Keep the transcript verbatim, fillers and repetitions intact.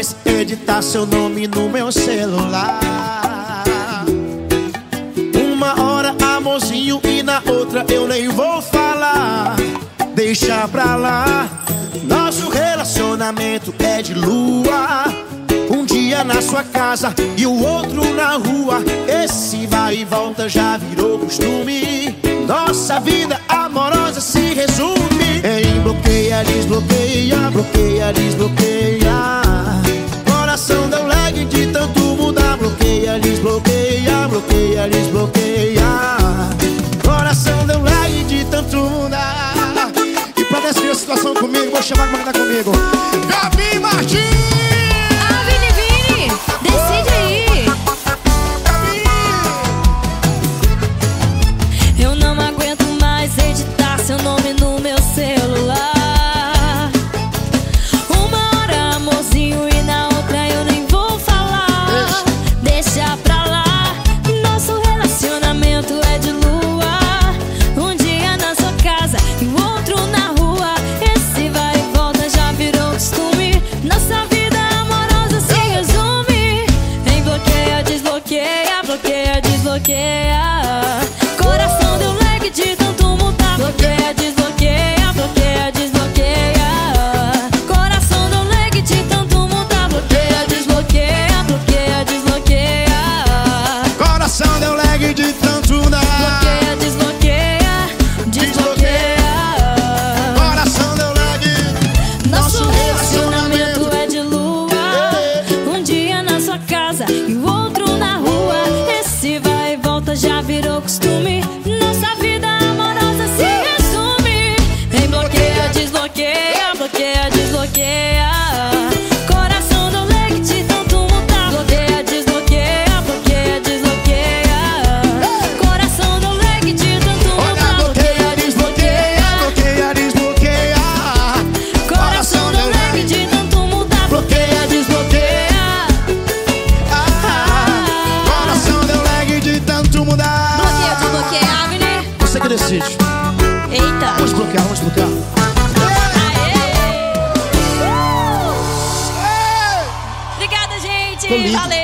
mais editar seu nome no meu celular. Uma hora amorzinho e na outra eu nem vou falar. Deixa pra lá, nosso relacionamento é de lua. Um dia na sua casa e o outro na rua. Esse vai e volta já virou costume. Nossa vida amorosa se resume em bloqueia, desbloqueia, bloqueia, desbloqueia. Coração deu lag de tanto mudar. Bloqueia, desbloqueia, bloqueia, desbloqueia. Coração deu lag de tanto mudar. E pra descer a situação comigo, vou chamar pra cantar comigo Gabi Martins. Decide aí. Eu não aguento mais editar seu nome no meu celular. Uma hora amorzinho e na outra eu nem vou falar. Deixa pra lá, nosso relacionamento é de lua. Um dia na sua casa e o outro na rua. Esse vai e volta já virou costume. Nossa vida amorosa se resume em bloqueia, desbloqueia, bloqueia, desbloqueia. Coração deu lag de tanto mudar. Bloqueia, desbloqueia, bloqueia, desbloqueia. Coração deu lag de tanto mudar. Bloqueia, desbloqueia, bloqueia, desbloqueia. Coração deu lag de tanto mudar. Bloqueia, desbloqueia, desbloqueia. Coração deu lag. Nosso relacionamento é de lua. Um dia na sua casa e o outro na rua. Esse vai e volta já virou costume. Nossa vida amorosa se resume em bloqueia, desbloqueia, bloqueia, desbloqueia. Coração deu lag de tanto mudar. Bloqueia, desbloqueia, bloqueia, desbloqueia. Coração deu lag de tanto mudar. Bloqueia, desbloqueia, bloqueia, desbloqueia. Coração deu lag de tanto mudar. Bloqueia, desbloqueia. Coração deu lag de tanto mudar. Bloqueia, desbloqueia, Avni. Você que decide. Eita. Vamos bloquear, vamos bloquear. Aê. Uh! Obrigada, gente. Tô lindo. Valeu.